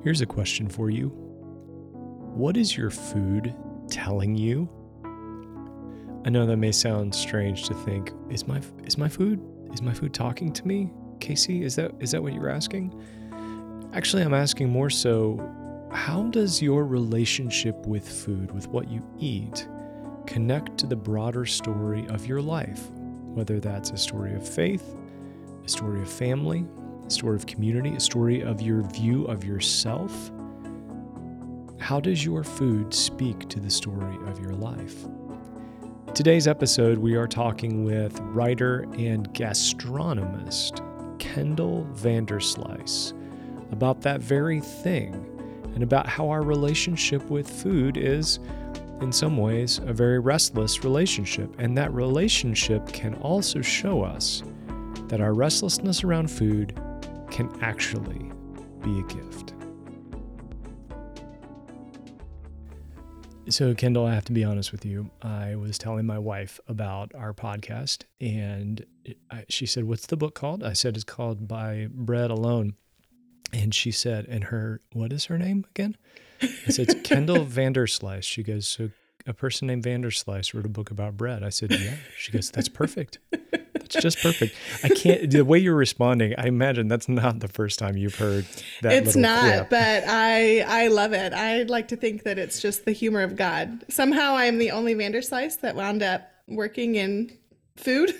Here's a question for you. What is your food telling you? I know that may sound strange to think, is my food talking to me? Casey, is that what you're asking? Actually, I'm asking more so, how does your relationship with food, with what you eat, connect to the broader story of your life? Whether that's a story of faith, a story of family, a story of community, a story of your view of yourself. How does your food speak to the story of your life? In today's episode, we are talking with writer and gastronomist Kendall Vanderslice about that very thing and about how our relationship with food is, in some ways, a very restless relationship. And that relationship can also show us that our restlessness around food can actually be a gift. So, Kendall, I have to be honest with you. I was telling my wife about our podcast, and she said, "What's the book called?" I said, "It's called By Bread Alone." And she said, what is her name again? I said, "It's Kendall Vanderslice." She goes, "So a person named Vanderslice wrote a book about bread." I said, "Yeah." She goes, "That's perfect. That's just perfect." The way you're responding, I imagine that's not the first time you've heard that It's little not, clip. but I love it. I like to think that it's just the humor of God. Somehow I'm the only Vanderslice that wound up working in food.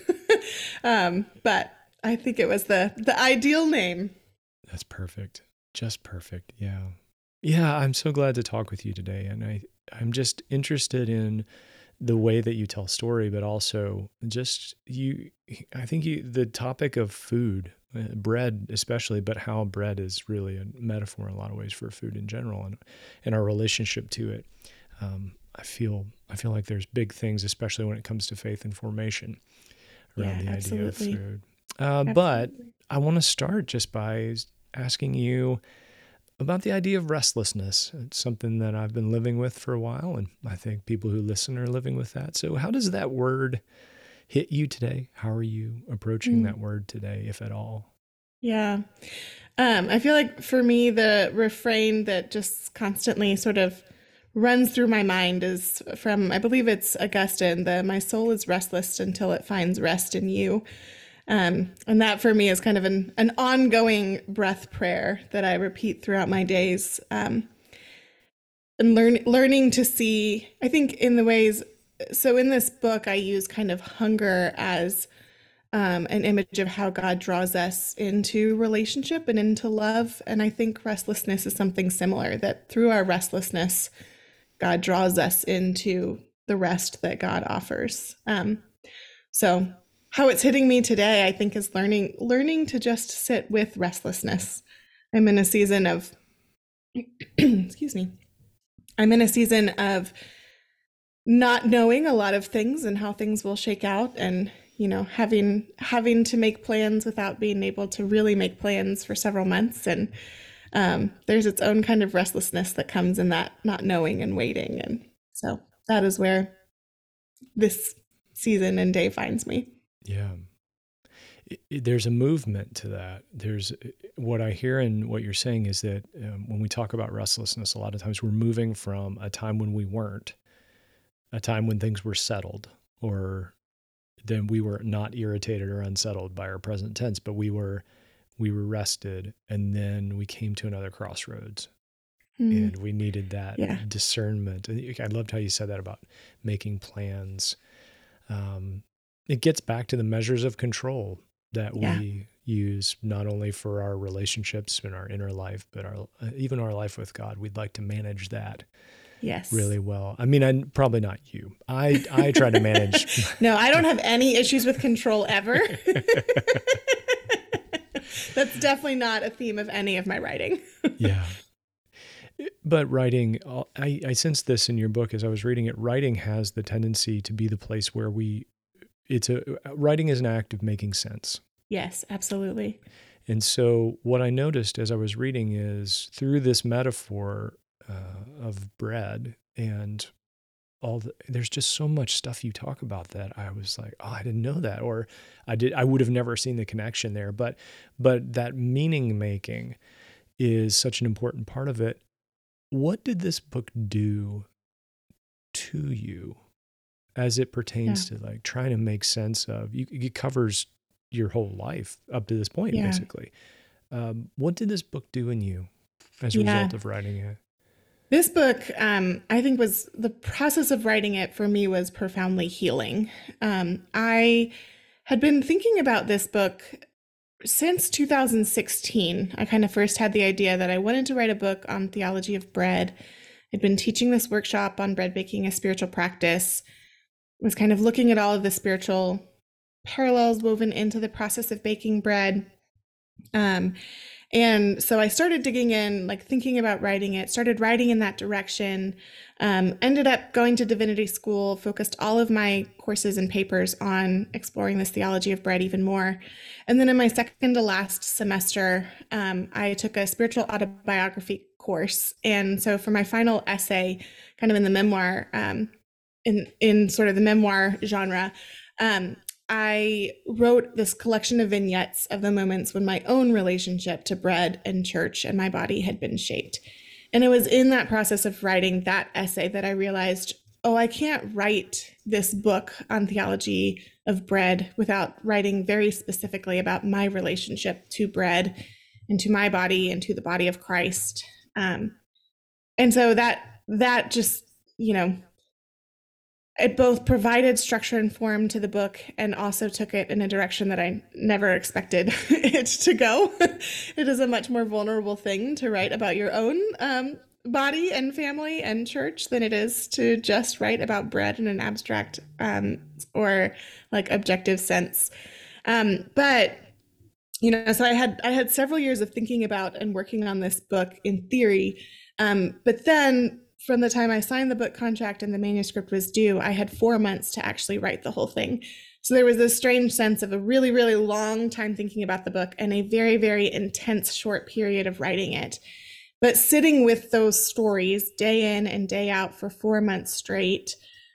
But I think it was the ideal name. That's perfect. Just perfect. Yeah. Yeah, I'm so glad to talk with you today. And I'm just interested in the way that you tell story, but also just the topic of food, bread especially, but how bread is really a metaphor in a lot of ways for food in general and our relationship to it. I feel like there's big things, especially when it comes to faith and formation around the idea of food. But I want to start just by asking you about the idea of restlessness. It's something that I've been living with for a while, and I think people who listen are living with that. So how does that word hit you today? How are you approaching that word today, if at all? Yeah. I feel like for me, the refrain that just constantly sort of runs through my mind is from, I believe it's Augustine, "My soul is restless until it finds rest in you." And that for me is kind of an ongoing breath prayer that I repeat throughout my days. And learning to see, I think in the ways, so in this book, I use kind of hunger as an image of how God draws us into relationship and into love. And I think restlessness is something similar, that through our restlessness, God draws us into the rest that God offers. So how it's hitting me today, I think, is learning to just sit with restlessness. I'm in a season of, excuse me, I'm in a season of not knowing a lot of things and how things will shake out, and having to make plans without being able to really make plans for several months. And there's its own kind of restlessness that comes in that not knowing and waiting. And so that is where this season and day finds me. Yeah. There's a movement to that. There's what I hear in what you're saying is that when we talk about restlessness, a lot of times we're moving from a time when we weren't, a time when things were settled, or then we were not irritated or unsettled by our present tense, but we were rested, and then we came to another crossroads. And we needed that discernment. I loved how you said that about making plans. It gets back to the measures of control that we use not only for our relationships and our inner life, but even our life with God. We'd like to manage that really well. I mean, I'm probably not you. I try to manage. No, I don't have any issues with control ever. That's definitely not a theme of any of my writing. Yeah. But writing, I sensed this in your book as I was reading it. Writing has the tendency to be the place where writing is an act of making sense. Yes, absolutely. And so what I noticed as I was reading is through this metaphor of bread and there's just so much stuff you talk about that I was like, oh, I didn't know that, or I would have never seen the connection there. But that meaning making is such an important part of it. What did this book do to you as it Yeah. pertains to like trying to make sense of it covers your whole life up to this point, Yeah. basically. What did this book do in you as a Yeah. result of writing it? This book, I think was the process of writing it for me was profoundly healing. I had been thinking about this book since 2016. I kind of first had the idea that I wanted to write a book on theology of bread. I'd been teaching this workshop on bread baking, a spiritual practice, was kind of looking at all of the spiritual parallels woven into the process of baking bread. Um, and so I started digging in, like thinking about writing it, started writing in that direction, ended up going to divinity school, focused all of my courses and papers on exploring this theology of bread even more. And then in my second to last semester, I took a spiritual autobiography course. And so for my final essay, kind of in the memoir, in sort of the memoir genre, I wrote this collection of vignettes of the moments when my own relationship to bread and church and my body had been shaped. And it was in that process of writing that essay that I realized, oh, I can't write this book on theology of bread without writing very specifically about my relationship to bread and to my body and to the body of Christ. And so that just, you know, it both provided structure and form to the book and also took it in a direction that I never expected it to go. It is a much more vulnerable thing to write about your own body and family and church than it is to just write about bread in an abstract or like objective sense. But so I had several years of thinking about and working on this book in theory, but then from the time I signed the book contract and the manuscript was due, I had 4 months to actually write the whole thing. So there was this strange sense of a really, really long time thinking about the book and a very, very intense short period of writing it. But sitting with those stories day in and day out for 4 months straight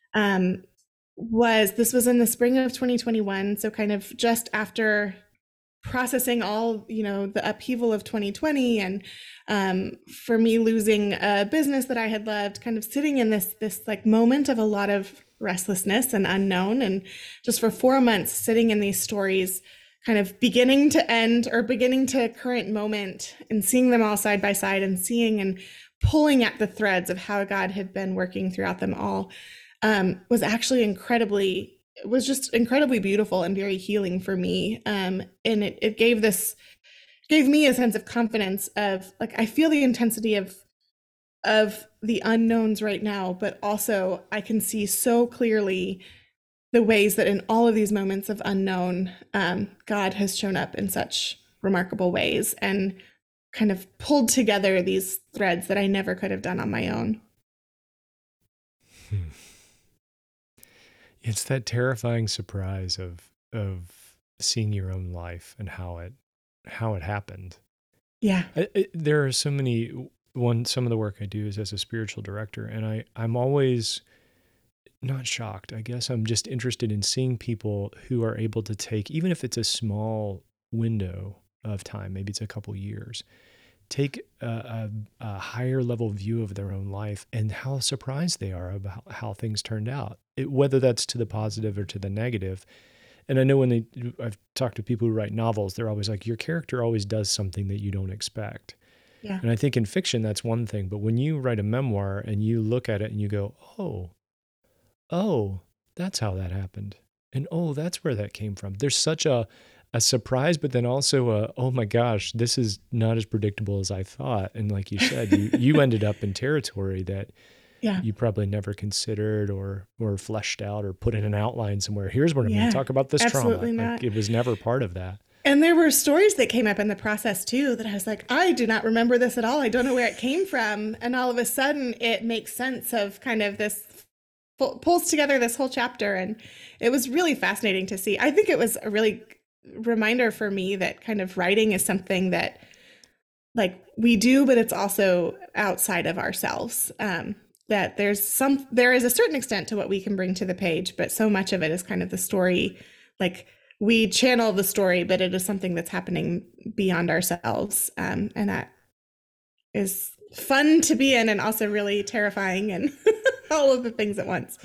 was in the spring of 2021. So kind of just after processing all the upheaval of 2020 and for me losing a business that I had loved, kind of sitting in this like moment of a lot of restlessness and unknown, and just for 4 months sitting in these stories, kind of beginning to end or beginning to current moment, and seeing them all side by side and seeing and pulling at the threads of how God had been working throughout them all, was just incredibly beautiful and very healing for me. And it gave me a sense of confidence of like, I feel the intensity of the unknowns right now, but also I can see so clearly the ways that in all of these moments of unknown, God has shown up in such remarkable ways and kind of pulled together these threads that I never could have done on my own. It's that terrifying surprise of seeing your own life and how it happened. Yeah. There are so many. Some of the work I do is as a spiritual director, and I'm always not shocked. I guess I'm just interested in seeing people who are able to take, even if it's a small window of time, maybe it's a couple years, take a higher level view of their own life and how surprised they are about how things turned out, whether that's to the positive or to the negative. And I know I've talked to people who write novels, they're always like, your character always does something that you don't expect. Yeah. And I think in fiction, that's one thing. But when you write a memoir and you look at it and you go, oh, that's how that happened. And oh, that's where that came from. There's such a surprise, but then also oh my gosh, this is not as predictable as I thought. And like you said, you ended up in territory that Yeah. you probably never considered or fleshed out or put in an outline somewhere. Here's what I'm going Yeah. to talk about this Absolutely trauma. not. Like, it was never part of that. And there were stories that came up in the process too that I was like, I do not remember this at all. I don't know where it came from. And all of a sudden it makes sense of kind of this, pulls together this whole chapter. And it was really fascinating to see. I think it was a really reminder for me that kind of writing is something that like we do, but it's also outside of ourselves. That there is a certain extent to what we can bring to the page, but so much of it is kind of the story. Like we channel the story, but it is something that's happening beyond ourselves. And is fun to be in and also really terrifying and all of the things at once.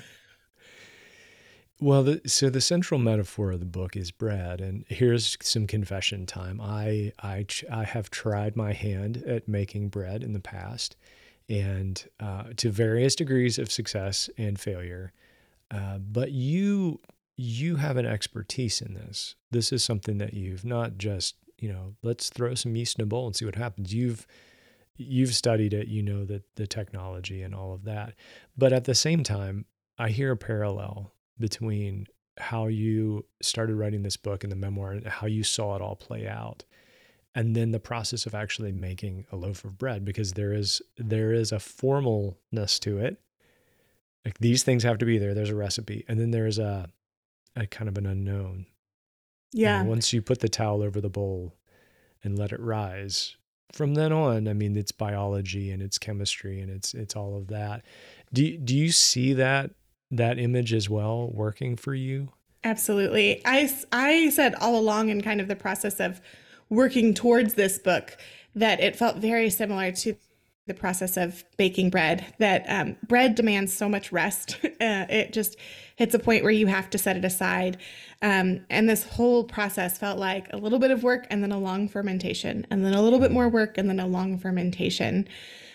Well, so the central metaphor of the book is bread, and here's some confession time. I have tried my hand at making bread in the past, and to various degrees of success and failure. But you have an expertise in this. This is something that you've not just, let's throw some yeast in a bowl and see what happens. You've studied it, you know that the technology and all of that. But at the same time, I hear a parallel between how you started writing this book and the memoir and how you saw it all play out, and then the process of actually making a loaf of bread, because there is a formalness to it. Like, these things have to be there. There's a recipe, and then there's a kind of an unknown. And Yeah. once you put the towel over the bowl and let it rise, from then on, I mean, it's biology and it's chemistry and it's all of that. Do you see that image as well working for you? Absolutely. I said all along in kind of the process of working towards this book that it felt very similar to the process of baking bread, that bread demands so much rest. It just hits a point where you have to set it aside. And this whole process felt like a little bit of work and then a long fermentation, and then a little bit more work and then a long fermentation.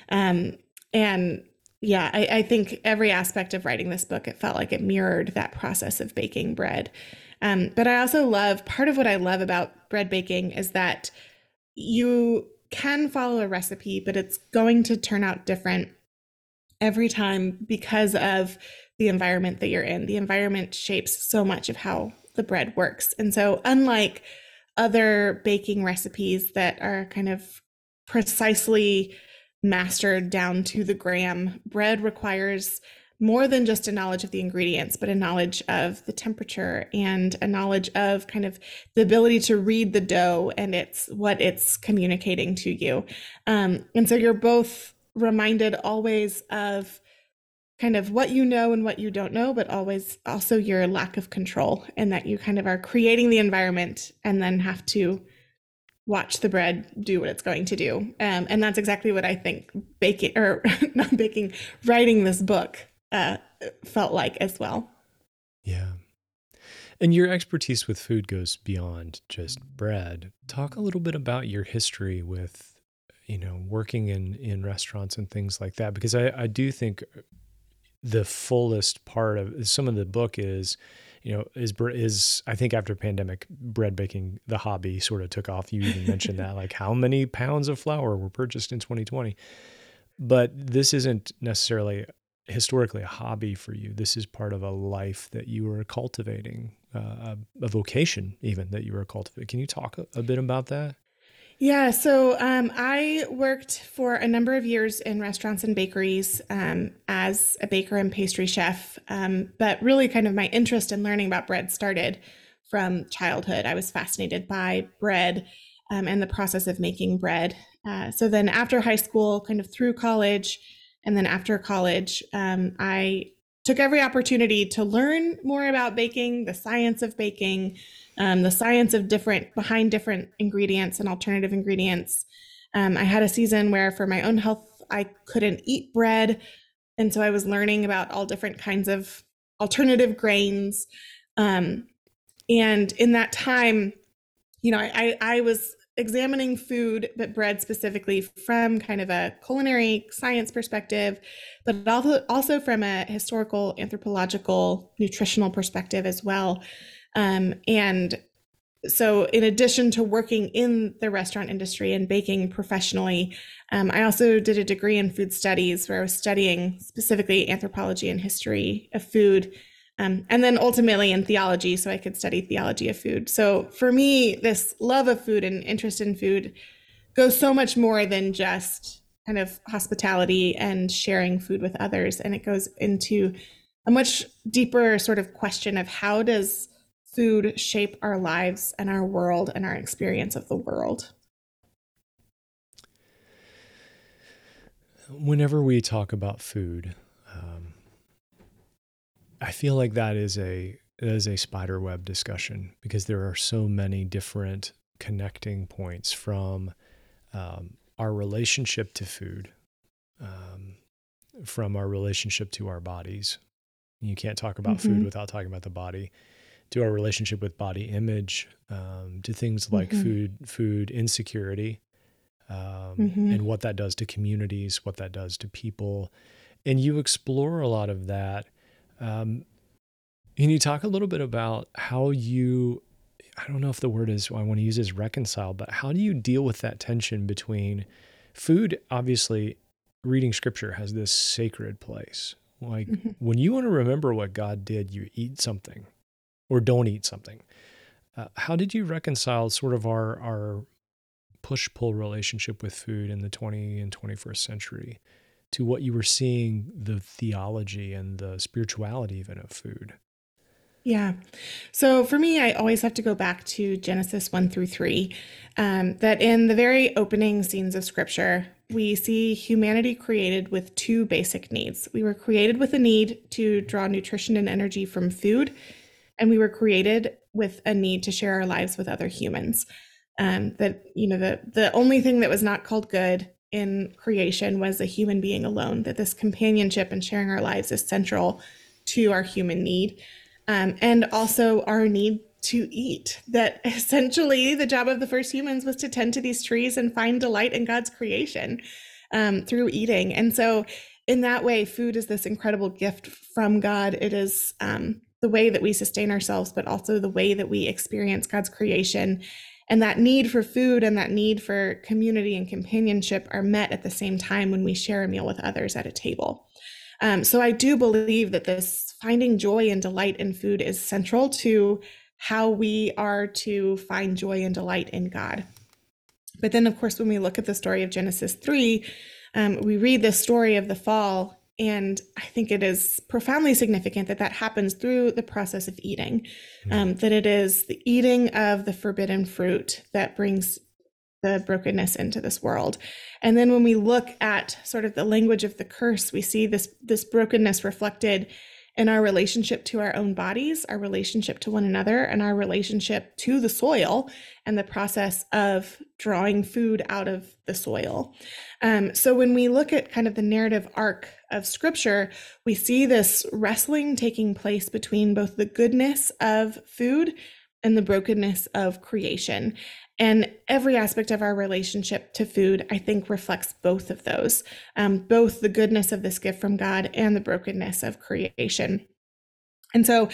And yeah, I think every aspect of writing this book, it felt like it mirrored that process of baking bread. But I also love, part of what I love about bread baking is that you can follow a recipe, but it's going to turn out different every time because of the environment that you're in. The environment shapes so much of how the bread works. And so, unlike other baking recipes that are kind of precisely mastered down to the gram, bread requires more than just a knowledge of the ingredients, but a knowledge of the temperature and a knowledge of kind of the ability to read the dough and what it's communicating to you. And so you're both reminded always of kind of what you know and what you don't know, but always also your lack of control, and that you kind of are creating the environment and then have to watch the bread do what it's going to do. And that's exactly what I think baking, or not baking, writing this book felt like as well. Yeah. And your expertise with food goes beyond just bread. Talk a little bit about your history with, working in restaurants and things like that, because I do think the fullest part of some of the book is, is I think after pandemic, bread baking, the hobby sort of took off. You even mentioned that, like, how many pounds of flour were purchased in 2020. But this isn't necessarily historically a hobby for you. This is part of a life that you were cultivating, a vocation even that you were cultivating. Can you talk a bit about that? Yeah, so I worked for a number of years in restaurants and bakeries as a baker and pastry chef. But really, kind of my interest in learning about bread started from childhood. I was fascinated by bread and the process of making bread. So then, after high school, kind of through college, and then after college, I took every opportunity to learn more about baking, the science of baking, the science of behind different ingredients and alternative ingredients. I had a season where, for my own health, I couldn't eat bread. And so I was learning about all different kinds of alternative grains. Um, and in that time, I was examining food, but bread specifically, from kind of a culinary science perspective, but also from a historical, anthropological, nutritional perspective as well. And so, in addition to working in the restaurant industry and baking professionally, I also did a degree in food studies, where I was studying specifically anthropology and history of food, and then ultimately in theology, so I could study theology of food. So for me, this love of food and interest in food goes so much more than just kind of hospitality and sharing food with others. And it goes into a much deeper sort of question of, how does food shape our lives and our world and our experience of the world? Whenever we talk about food, um, I feel like that is a spider web discussion, because there are so many different connecting points, from our relationship to food from our relationship to our bodies. You can't talk about food Mm-hmm. without talking about the body, to our relationship with body image, to things like Mm-hmm. food insecurity, Mm-hmm. and what that does to communities, what that does to people. And you explore a lot of that. Can you talk a little bit about how you, I don't know if the word is, I want to use is reconcile, but how do you deal with that tension between food? Obviously, reading scripture has this sacred place. Like Mm-hmm. when you want to remember what God did, you eat something or don't eat something. How did you reconcile sort of our push-pull relationship with food in the 20th and 21st century to what you were seeing, the theology and the spirituality even of food? Yeah. So for me, I always have to go back to Genesis 1 through 3. That in the very opening scenes of scripture, we see humanity created with two basic needs. We were created with a need to draw nutrition and energy from food, and we were created with a need to share our lives with other humans. That, the only thing that was not called good in creation was a human being alone, that this companionship and sharing our lives is central to our human need, and also our need to eat. That essentially the job of the first humans was to tend to these trees and find delight in God's creation through eating. And so, in that way, food is this incredible gift from God. It is the way that we sustain ourselves, but also the way that we experience God's creation. And that need for food and that need for community and companionship are met at the same time when we share a meal with others at a table. So I do believe that this finding joy and delight in food is central to how we are to find joy and delight in God. But then, of course, when we look at the story of Genesis 3, we read the story of the fall, and I think it is profoundly significant that that happens through the process of eating, that it is the eating of the forbidden fruit that brings the brokenness into this world. And then when we look at sort of the language of the curse, we see this brokenness reflected in our relationship to our own bodies, our relationship to one another, and our relationship to the soil and the process of drawing food out of the soil. So when we look at kind of the narrative arc of scripture, we see this wrestling taking place between both the goodness of food and the brokenness of creation. And every aspect of our relationship to food, I think, reflects both of those, both the goodness of this gift from God and the brokenness of creation. And so,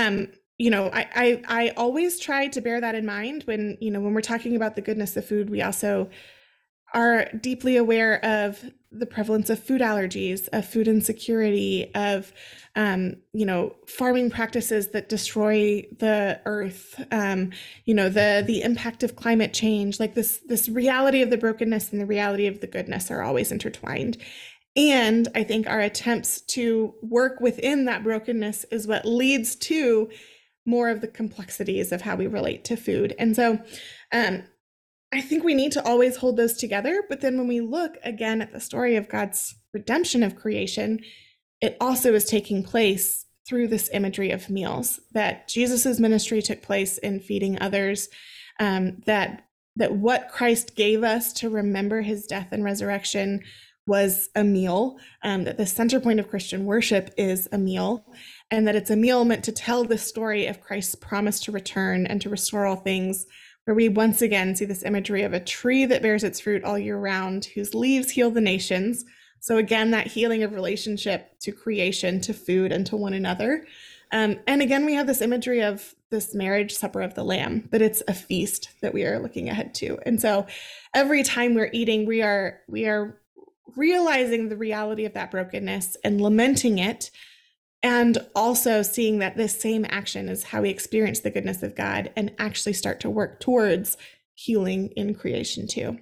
I always try to bear that in mind when we're talking about the goodness of food. We also are deeply aware of the prevalence of food allergies, of food insecurity, of farming practices that destroy the earth, the impact of climate change. Like this reality of the brokenness and the reality of the goodness are always intertwined. And I think our attempts to work within that brokenness is what leads to more of the complexities of how we relate to food. And so, I think we need to always hold those together. But then when we look again at the story of God's redemption of creation, it also is taking place through this imagery of meals, that Jesus's ministry took place in feeding others, that what Christ gave us to remember his death and resurrection was a meal, that the center point of Christian worship is a meal, and that it's a meal meant to tell the story of Christ's promise to return and to restore all things, where we once again see this imagery of a tree that bears its fruit all year round, whose leaves heal the nations. So again, that healing of relationship to creation, to food, and to one another. And again, we have this imagery of this marriage supper of the Lamb, but it's a feast that we are looking ahead to. And so every time we're eating, we are realizing the reality of that brokenness and lamenting it, and also seeing that this same action is how we experience the goodness of God and actually start to work towards healing in creation too.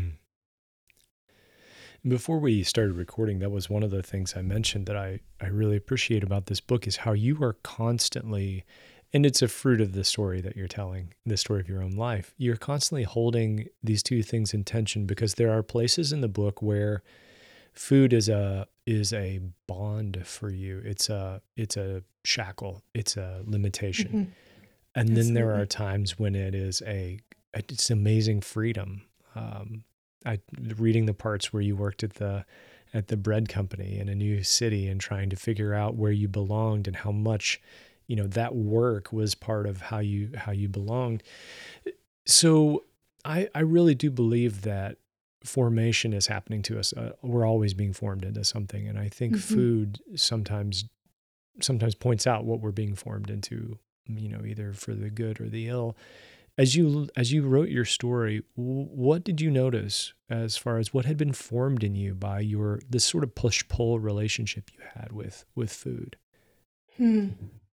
Before we started recording, that was one of the things I mentioned that I really appreciate about this book is how you are constantly, and it's a fruit of the story that you're telling, the story of your own life. You're constantly holding these two things in tension, because there are places in the book where food is a bond for you. It's a shackle. It's a limitation. Mm-hmm. And then there are Absolutely. times when it's amazing freedom. reading the parts where you worked at the bread company in a new city and trying to figure out where you belonged and how much, that work was part of how you belonged. So I really do believe that formation is happening to us. We're always being formed into something. And I think Mm-hmm. food sometimes points out what we're being formed into, either for the good or the ill. As you wrote your story, what did you notice as far as what had been formed in you by this sort of push-pull relationship you had with food? Hmm.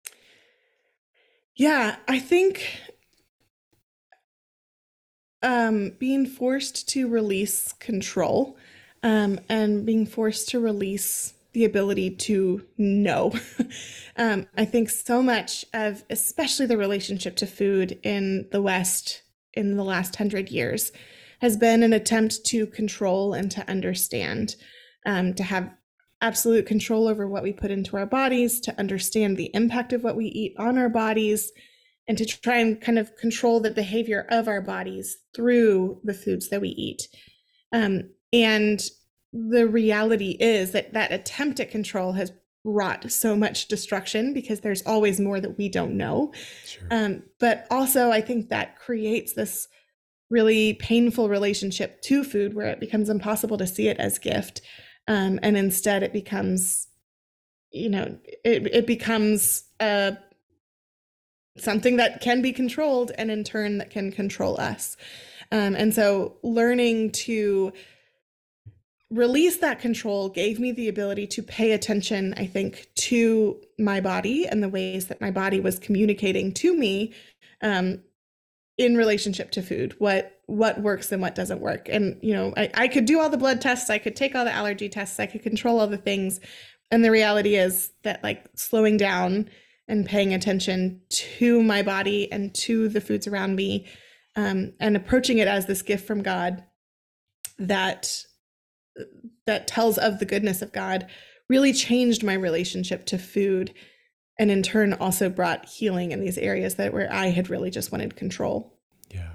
Yeah, I think being forced to release control, and being forced to release the ability to know. I think so much of, especially the relationship to food in the West in the last 100 years, has been an attempt to control and to understand, to have absolute control over what we put into our bodies, to understand the impact of what we eat on our bodies, and to try and kind of control the behavior of our bodies through the foods that we eat. And the reality is that that attempt at control has wrought so much destruction because there's always more that we don't know. Sure. But also, I think that creates this really painful relationship to food where it becomes impossible to see it as gift. And instead, it becomes, it becomes something that can be controlled, and in turn that can control us. And so learning to release that control gave me the ability to pay attention, I think, to my body and the ways that my body was communicating to me, in relationship to food, what works and what doesn't work. And I could do all the blood tests, I could take all the allergy tests, I could control all the things, and the reality is that, like, slowing down and paying attention to my body and to the foods around me, and approaching it as this gift from God that tells of the goodness of God, really changed my relationship to food, and in turn also brought healing in these areas where I had really just wanted control. Yeah.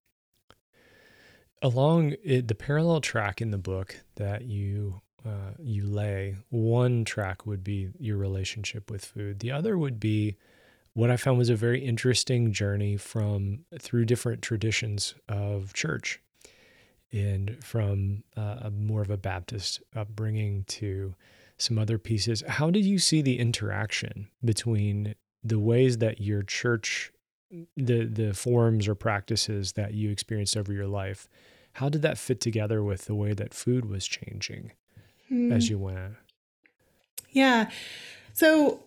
Along the parallel track in the book that you lay, one track would be your relationship with food. The other would be what I found was a very interesting journey through different traditions of church, and from more of a Baptist upbringing to some other pieces. How did you see the interaction between the ways that your church, the forms or practices that you experienced over your life, how did that fit together with the way that food was changing as you went? Yeah. So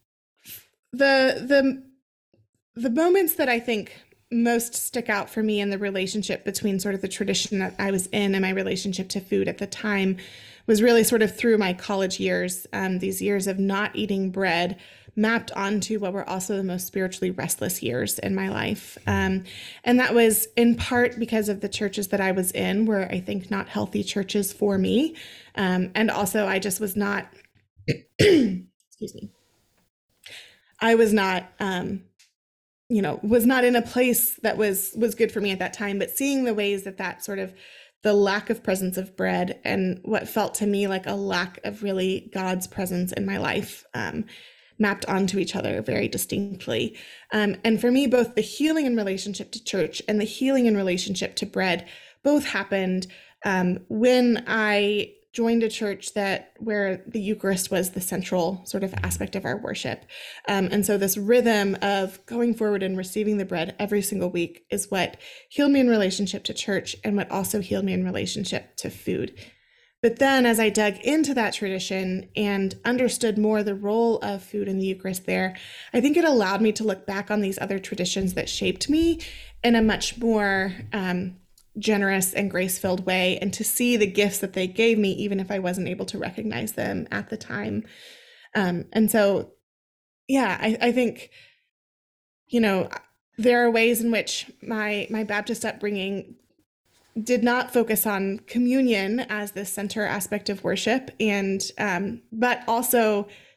the moments that I think most stick out for me in the relationship between sort of the tradition that I was in and my relationship to food at the time was really sort of through my college years, these years of not eating bread mapped onto what were also the most spiritually restless years in my life. And that was in part because of the churches that I was in, were, I think, not healthy churches for me. And also I just was not, excuse me, I was not, was not in a place that was good for me at that time. But seeing the ways that sort of the lack of presence of bread and what felt to me like a lack of really God's presence in my life, mapped onto each other very distinctly. And for me, both the healing in relationship to church and the healing in relationship to bread both happened when I joined a church where the Eucharist was the central sort of aspect of our worship. And so this rhythm of going forward and receiving the bread every single week is what healed me in relationship to church, and what also healed me in relationship to food. But then as I dug into that tradition and understood more the role of food in the Eucharist there, I think it allowed me to look back on these other traditions that shaped me in a much more generous and grace-filled way, and to see the gifts that they gave me, even if I wasn't able to recognize them at the time. And so, yeah, I think, there are ways in which my Baptist upbringing did not focus on communion as the center aspect of worship, and but also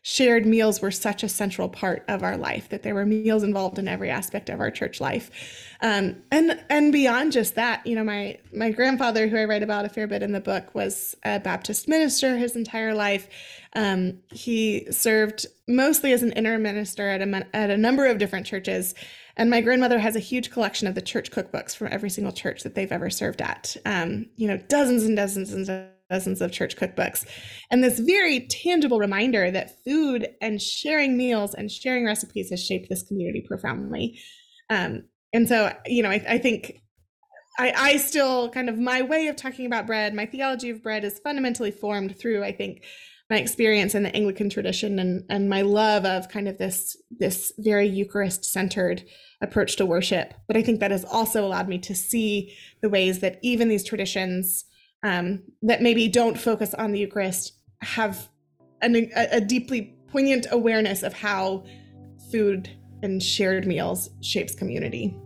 shared meals were such a central part of our life, that there were meals involved in every aspect of our church life. And beyond just that, my grandfather, who I write about a fair bit in the book, was a Baptist minister his entire life. He served mostly as an interim minister at a number of different churches. And my grandmother has a huge collection of the church cookbooks from every single church that they've ever served at. Dozens and dozens and dozens of church cookbooks. And this very tangible reminder that food and sharing meals and sharing recipes has shaped this community profoundly. And so, I think I still kind of, my way of talking about bread, my theology of bread is fundamentally formed through, I think, my experience in the Anglican tradition and my love of kind of this very Eucharist-centered approach to worship. But I think that has also allowed me to see the ways that even these traditions that maybe don't focus on the Eucharist have a deeply poignant awareness of how food and shared meals shapes community.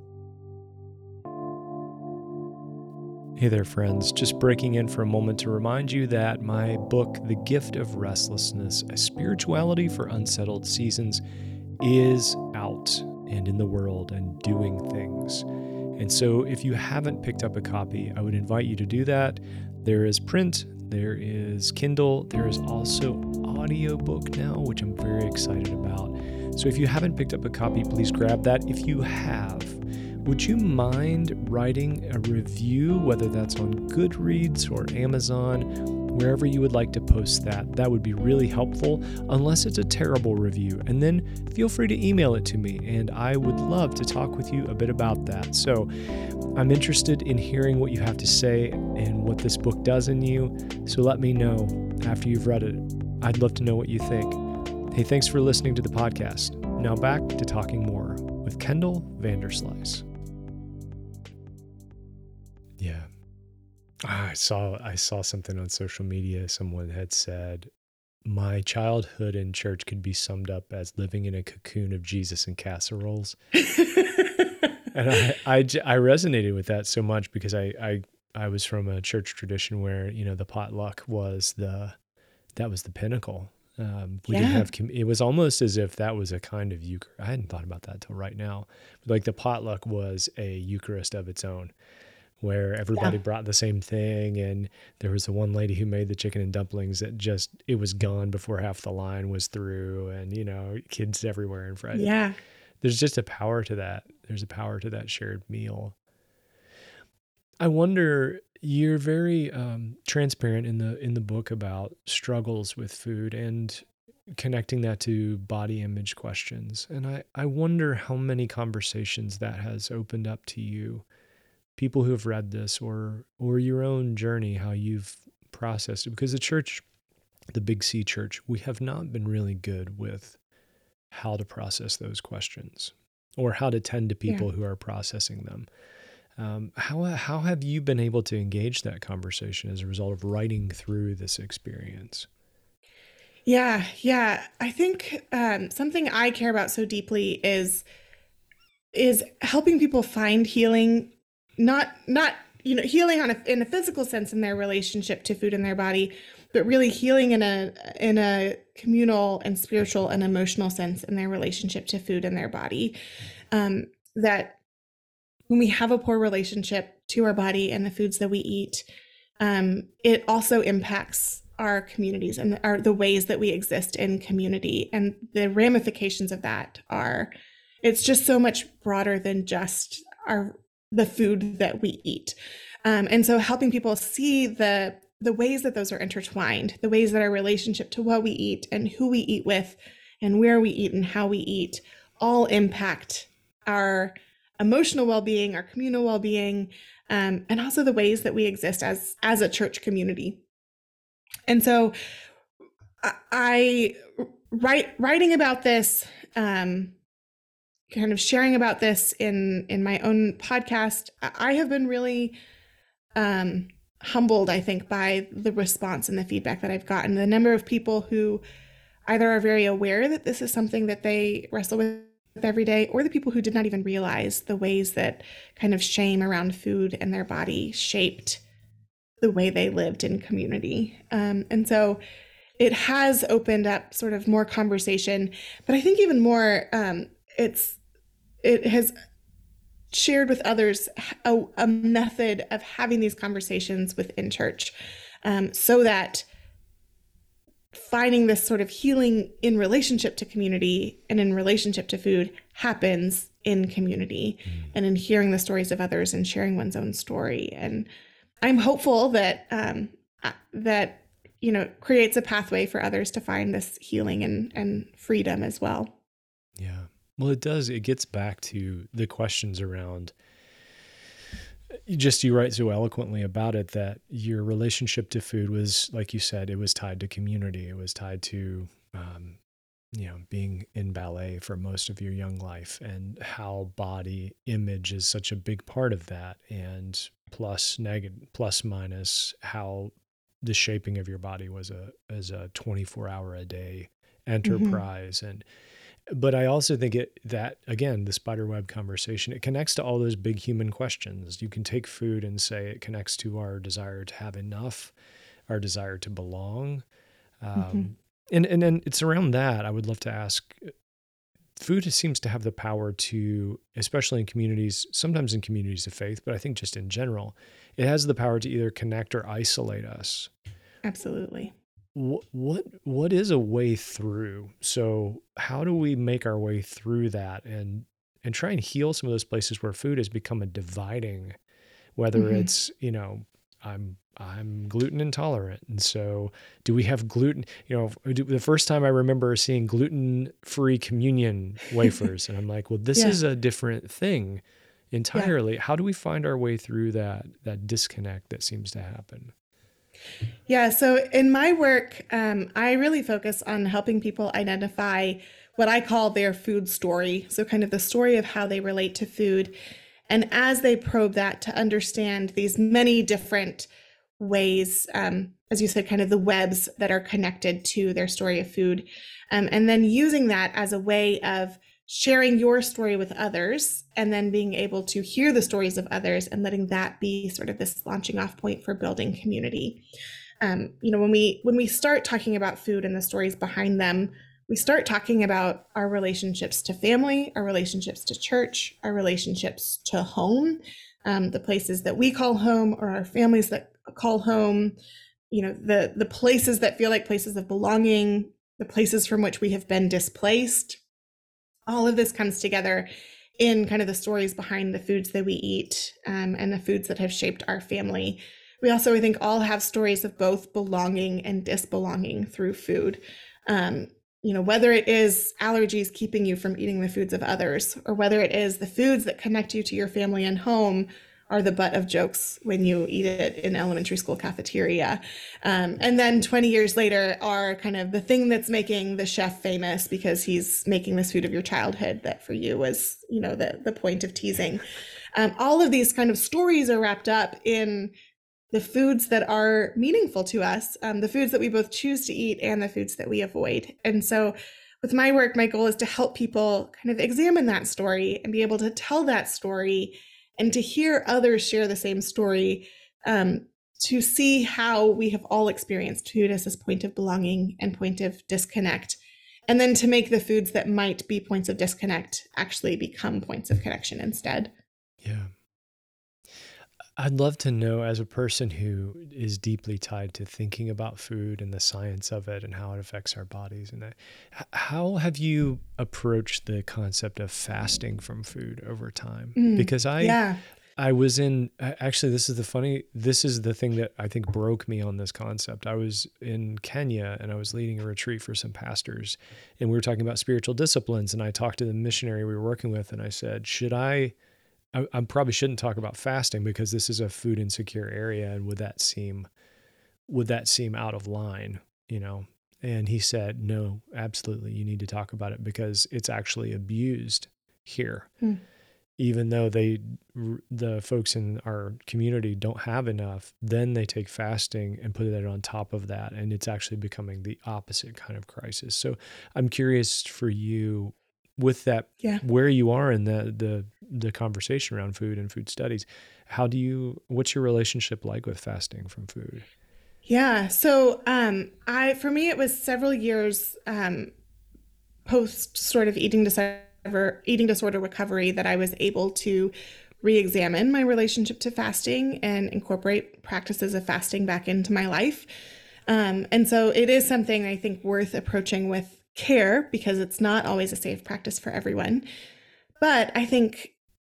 Hey there, friends. Just breaking in for a moment to remind you that my book, The Gift of Restlessness, A Spirituality for Unsettled Seasons, is out and in the world and doing things. And so if you haven't picked up a copy, I would invite you to do that. There is print, there is Kindle, there is also audiobook now, which I'm very excited about. So if you haven't picked up a copy, please grab that. If you have, would you mind writing a review, whether that's on Goodreads or Amazon, wherever you would like to post that? That would be really helpful, unless it's a terrible review. And then feel free to email it to me, and I would love to talk with you a bit about that. So I'm interested in hearing what you have to say and what this book does in you. So let me know after you've read it. I'd love to know what you think. Hey, thanks for listening to the podcast. Now back to talking more with Kendall Vanderslice. Yeah. I saw something on social media. Someone had said, my childhood in church could be summed up as living in a cocoon of Jesus and casseroles. And I resonated with that so much because I was from a church tradition where, the potluck was that was the pinnacle. We didn't have, it was almost as if that was a kind of Eucharist. I hadn't thought about that till right now. But like the potluck was a Eucharist of its own, where everybody brought the same thing. And there was the one lady who made the chicken and dumplings that it was gone before half the line was through, and, kids everywhere and Friday. Yeah. There's just a power to that. There's a power to that shared meal. I wonder, you're very transparent in the book about struggles with food and connecting that to body image questions. And I wonder how many conversations that has opened up to you, people who have read this, or your own journey, how you've processed it. Because the church, the Big C church, we have not been really good with how to process those questions or how to tend to people who are processing them. How have you been able to engage that conversation as a result of writing through this experience? Yeah. I think something I care about so deeply is helping people find healing, not healing in a physical sense in their relationship to food in their body, but really healing in a communal and spiritual and emotional sense in their relationship to food in their body. That when we have a poor relationship to our body and the foods that we eat, it also impacts our communities and the ways that we exist in community. And the ramifications of that it's just so much broader than just the food that we eat. And so helping people see the ways that those are intertwined, the ways that our relationship to what we eat and who we eat with and where we eat and how we eat all impact our emotional well-being, our communal well-being, and also the ways that we exist as a church community. And so writing about this, kind of sharing about this in my own podcast, I have been really humbled, I think, by the response and the feedback that I've gotten. The number of people who either are very aware that this is something that they wrestle with every day, or the people who did not even realize the ways that kind of shame around food and their body shaped the way they lived in community. And so it has opened up sort of more conversation, but I think even more, it has shared with others a method of having these conversations within church, so that finding this sort of healing in relationship to community and in relationship to food happens in community and in hearing the stories of others and sharing one's own story. And I'm hopeful that that creates a pathway for others to find this healing and freedom as well. Yeah. Well, it does. It gets back to the questions around, you write so eloquently about it, that your relationship to food was, like you said, it was tied to community. It was tied to, being in ballet for most of your young life, and how body image is such a big part of that. And plus minus how the shaping of your body was a 24-hour a day enterprise. And but I also think that again, the spiderweb conversation, it connects to all those big human questions. You can take food and say it connects to our desire to have enough, our desire to belong. And then it's around that I would love to ask, food seems to have the power to, especially in communities, sometimes in communities of faith, but I think just in general, it has the power to either connect or isolate us. Absolutely. What is a way through? So how do we make our way through that and try and heal some of those places where food has become a dividing, whether it's, I'm gluten intolerant. And so do we have gluten, the first time I remember seeing gluten-free communion wafers, and I'm like, well, this is a different thing entirely. How do we find our way through that disconnect that seems to happen? Yeah, so in my work, I really focus on helping people identify what I call their food story. So, kind of the story of how they relate to food. And as they probe that, to understand these many different ways, as you said, kind of the webs that are connected to their story of food. And then using that as a way of sharing your story with others, and then being able to hear the stories of others and letting that be sort of this launching off point for building community. When we start talking about food and the stories behind them, we start talking about our relationships to family, our relationships to church, our relationships to home, the places that we call home or our families that call home, the places that feel like places of belonging, the places from which we have been displaced. All of this comes together in kind of the stories behind the foods that we eat, and the foods that have shaped our family. We also, I think, all have stories of both belonging and disbelonging through food. Whether it is allergies keeping you from eating the foods of others, or whether it is the foods that connect you to your family and home are the butt of jokes when you eat it in elementary school cafeteria. And then 20 years later are kind of the thing that's making the chef famous because he's making this food of your childhood that for you was, the point of teasing. All of these kind of stories are wrapped up in the foods that are meaningful to us, the foods that we both choose to eat and the foods that we avoid. And so with my work, my goal is to help people kind of examine that story and be able to tell that story and to hear others share the same story, to see how we have all experienced food as this point of belonging and point of disconnect, and then to make the foods that might be points of disconnect actually become points of connection instead. Yeah. I'd love to know, as a person who is deeply tied to thinking about food and the science of it and how it affects our bodies, and that, how have you approached the concept of fasting from food over time? Because Yeah. I was actually, this is the thing that I think broke me on this concept. I was in Kenya and I was leading a retreat for some pastors, and we were talking about spiritual disciplines. And I talked to the missionary we were working with, and I said, I probably shouldn't talk about fasting because this is a food insecure area. And would that seem out of line, And he said, no, absolutely. You need to talk about it because it's actually abused here. Even though the folks in our community don't have enough, then they take fasting and put it on top of that. And it's actually becoming the opposite kind of crisis. So I'm curious for you, with that, where you are in the conversation around food and food studies, what's your relationship like with fasting from food? Yeah. So for me it was several years post sort of eating disorder recovery that I was able to re-examine my relationship to fasting and incorporate practices of fasting back into my life. And so it is something I think worth approaching with care because it's not always a safe practice for everyone. But I think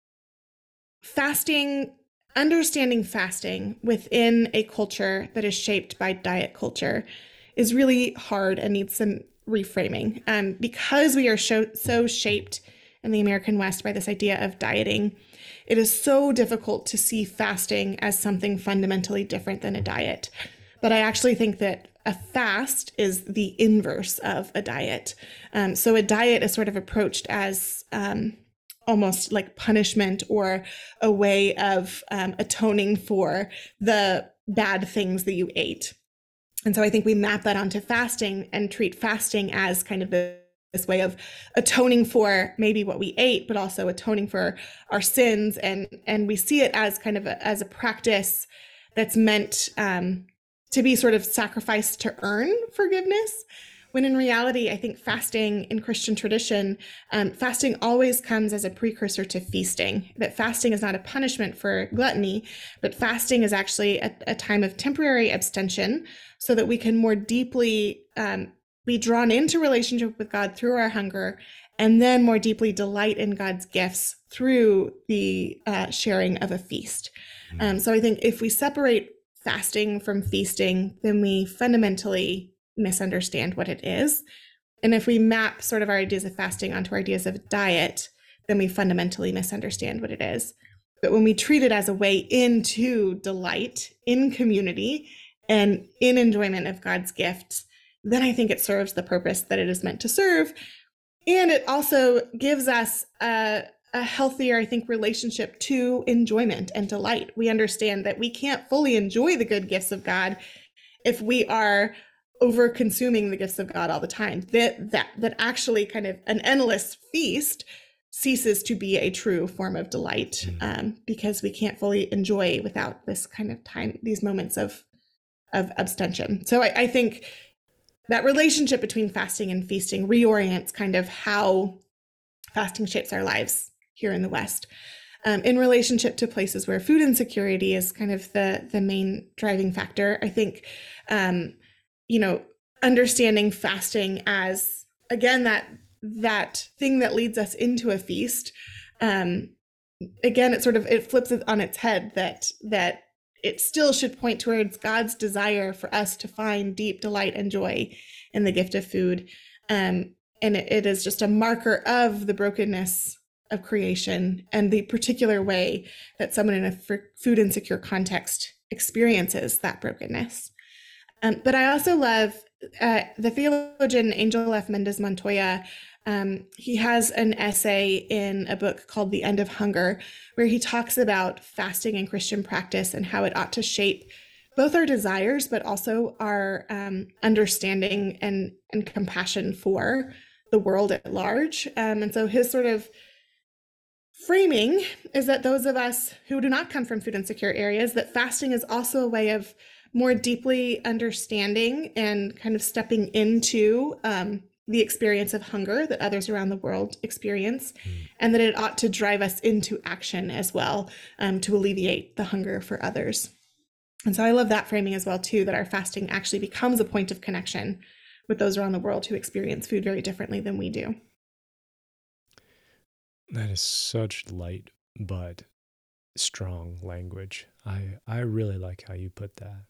fasting, understanding fasting within a culture that is shaped by diet culture is really hard and needs some reframing. Because we are so shaped in the American West by this idea of dieting, it is so difficult to see fasting as something fundamentally different than a diet. But I actually think that a fast is the inverse of a diet. So a diet is sort of approached as almost like punishment or a way of atoning for the bad things that you ate. And so I think we map that onto fasting and treat fasting as kind of this way of atoning for maybe what we ate, but also atoning for our sins. And we see it as kind of as a practice that's meant to be sort of sacrificed to earn forgiveness. When in reality, I think fasting in Christian tradition, fasting always comes as a precursor to feasting. That fasting is not a punishment for gluttony, but fasting is actually a time of temporary abstention so that we can more deeply be drawn into relationship with God through our hunger, and then more deeply delight in God's gifts through the sharing of a feast. So I think if we separate fasting from feasting, then we fundamentally misunderstand what it is. And if we map sort of our ideas of fasting onto our ideas of diet, then we fundamentally misunderstand what it is. But when we treat it as a way into delight in community and in enjoyment of God's gifts, then I think it serves the purpose that it is meant to serve. And it also gives us a healthier, I think, relationship to enjoyment and delight. We understand that we can't fully enjoy the good gifts of God if we are over consuming the gifts of God all the time. That actually kind of an endless feast ceases to be a true form of delight because we can't fully enjoy without this kind of time, these moments of abstention. So I think that relationship between fasting and feasting reorients kind of how fasting shapes our lives here in the West. In relationship to places where food insecurity is kind of the main driving factor, I think, understanding fasting as, again, that thing that leads us into a feast. Again, it flips it on its head that it still should point towards God's desire for us to find deep delight and joy in the gift of food. And it is just a marker of the brokenness of creation and the particular way that someone in a food insecure context experiences that brokenness. But I also love the theologian Angel F. Mendez Montoya. He has an essay in a book called The End of Hunger, where he talks about fasting and Christian practice and how it ought to shape both our desires, but also our understanding and compassion for the world at large. And so his sort of framing is that those of us who do not come from food insecure areas, that fasting is also a way of more deeply understanding and kind of stepping into the experience of hunger that others around the world experience, and that it ought to drive us into action as well to alleviate the hunger for others. And so I love that framing as well, too, that our fasting actually becomes a point of connection with those around the world who experience food very differently than we do. That is such light but strong language. I really like how you put that.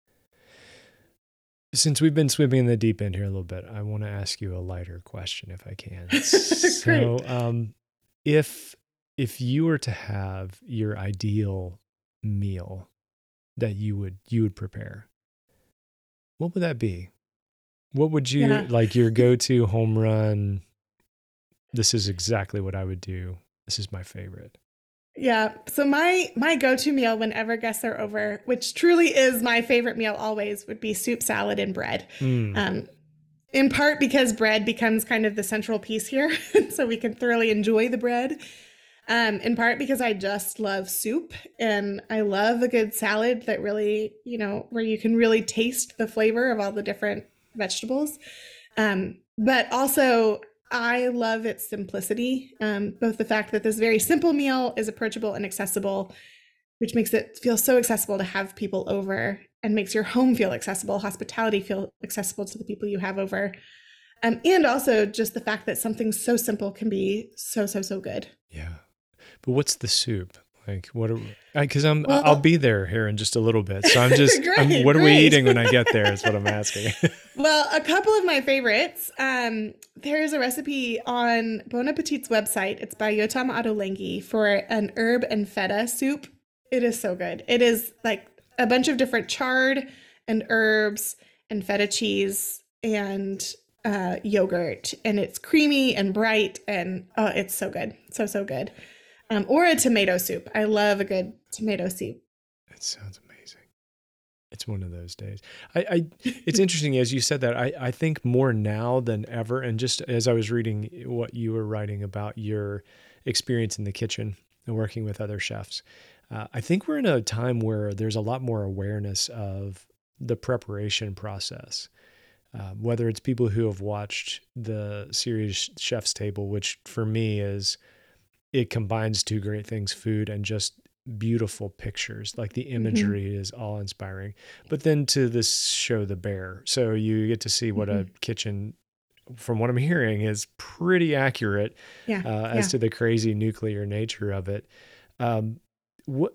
Since we've been swimming in the deep end here a little bit, I want to ask you a lighter question if I can. So, if you were to have your ideal meal that you would prepare, what would that be? What would you like your go-to home run? This is exactly what I would do. This is my favorite. Yeah. So my go-to meal whenever guests are over, which truly is my favorite meal always, would be soup, salad, and bread. In part because bread becomes kind of the central piece here, so we can thoroughly enjoy the bread. in part because I just love soup and I love a good salad that really, where you can really taste the flavor of all the different vegetables. But also, I love its simplicity, both the fact that this very simple meal is approachable and accessible, which makes it feel so accessible to have people over and makes your home feel accessible, hospitality feel accessible to the people you have over. And also just the fact that something so simple can be so, so, so good. Yeah. But what's the soup? Like, because Well, I'll be there here in just a little bit. So Great, what are we great. eating when I get there is what I'm asking. Well, a couple of my favorites. There's a recipe on Bon Appetit's website. It's by Yotam Ottolenghi for an herb and feta soup. It is so good. It is like a bunch of different chard and herbs and feta cheese and yogurt, and it's creamy and bright, and it's so good. So, so good. Or a tomato soup. I love a good tomato soup. That sounds amazing. It's one of those days. It's interesting as you said that. I think more now than ever, and just as I was reading what you were writing about your experience in the kitchen and working with other chefs, I think we're in a time where there's a lot more awareness of the preparation process. Whether it's people who have watched the series Chef's Table, which for me it combines two great things, food and just beautiful pictures. Like the imagery is all inspiring. But then to this show, The Bear. So you get to see what a kitchen, from what I'm hearing, is pretty accurate as to the crazy nuclear nature of it. What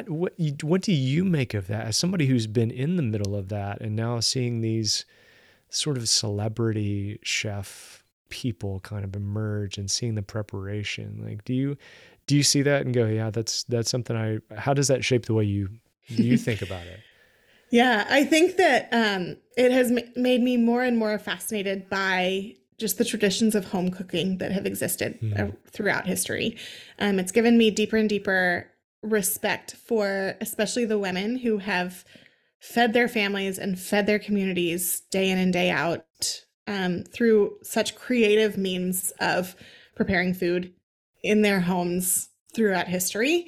do you make of that as somebody who's been in the middle of that and now seeing these sort of celebrity chef people kind of emerge and seeing the preparation? Like, do you see that and go, yeah, that's something how does that shape the way you think about it? Yeah, I think that it has made me more and more fascinated by just the traditions of home cooking that have existed throughout history. It's given me deeper and deeper respect for especially the women who have fed their families and fed their communities day in and day out through such creative means of preparing food in their homes throughout history.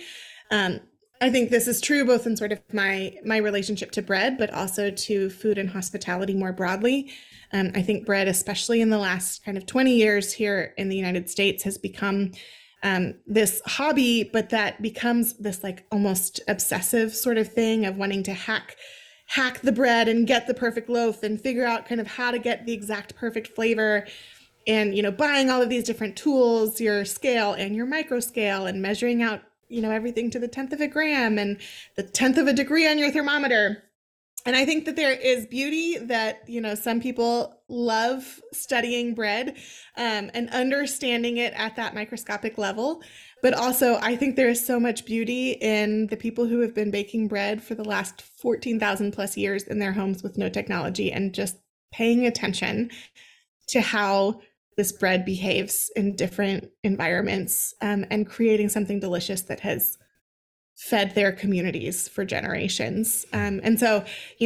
I think this is true both in sort of my relationship to bread, but also to food and hospitality more broadly. I think bread, especially in the last kind of 20 years here in the United States, has become this hobby, but that becomes this like almost obsessive sort of thing of wanting to hack the bread and get the perfect loaf and figure out kind of how to get the exact perfect flavor, and buying all of these different tools, your scale and your micro scale, and measuring out everything to the 10th of a gram and the 10th of a degree on your thermometer. And I think that there is beauty that some people love studying bread and understanding it at that microscopic level. But also, I think there is so much beauty in the people who have been baking bread for the last 14,000 plus years in their homes with no technology, and just paying attention to how this bread behaves in different environments, and creating something delicious that has fed their communities for generations. And so,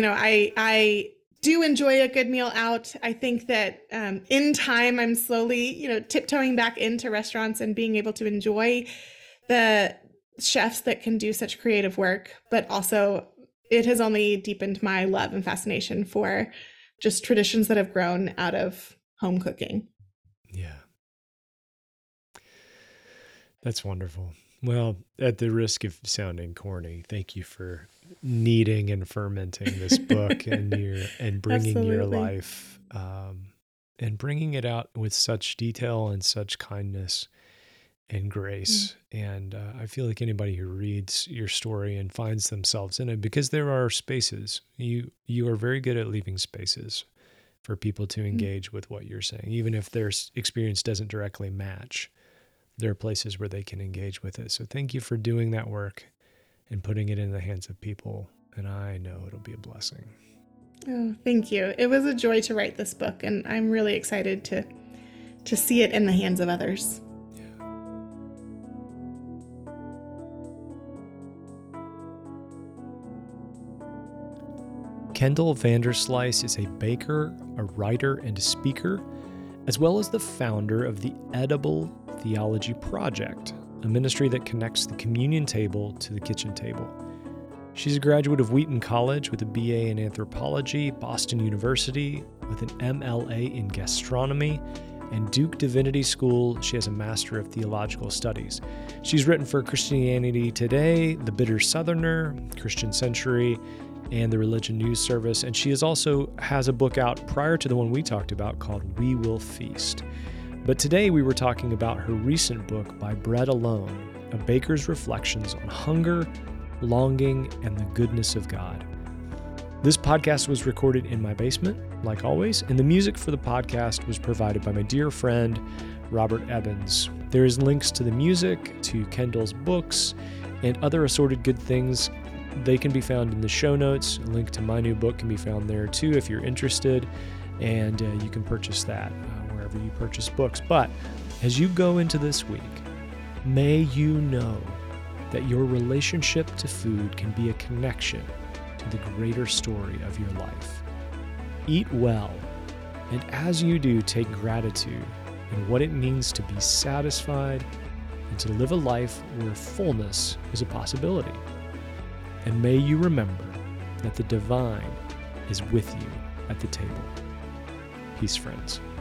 I do enjoy a good meal out. I think that in time, I'm slowly, tiptoeing back into restaurants and being able to enjoy the chefs that can do such creative work. But also, it has only deepened my love and fascination for just traditions that have grown out of home cooking. Yeah. That's wonderful. Well, at the risk of sounding corny, thank you for kneading and fermenting this book and bringing your life and bringing it out with such detail and such kindness and grace. And I feel like anybody who reads your story and finds themselves in it, because there are spaces, you are very good at leaving spaces for people to engage with what you're saying, even if their experience doesn't directly match. There are places where they can engage with it. So thank you for doing that work and putting it in the hands of people. And I know it'll be a blessing. Oh, thank you. It was a joy to write this book, and I'm really excited to see it in the hands of others. Yeah. Kendall Vanderslice is a baker, a writer, and a speaker, as well as the founder of the Edible Theology Project, a ministry that connects the communion table to the kitchen table. She's a graduate of Wheaton College with a BA in anthropology, Boston University with an MLA in gastronomy, and Duke Divinity School. She has a Master of Theological Studies. She's written for Christianity Today, The Bitter Southerner, Christian Century, and the Religion News Service. And she also has a book out prior to the one we talked about called We Will Feast. But today we were talking about her recent book, By Bread Alone, A Baker's Reflections on Hunger, Longing, and the Goodness of God. This podcast was recorded in my basement, like always, and the music for the podcast was provided by my dear friend, Robert Evans. There is links to the music, to Kendall's books, and other assorted good things. They can be found in the show notes. A link to my new book can be found there too if you're interested, and you can purchase that wherever you purchase books. But as you go into this week, may you know that your relationship to food can be a connection to the greater story of your life. Eat well, and as you do, take gratitude in what it means to be satisfied and to live a life where fullness is a possibility. And may you remember that the divine is with you at the table. Peace, friends.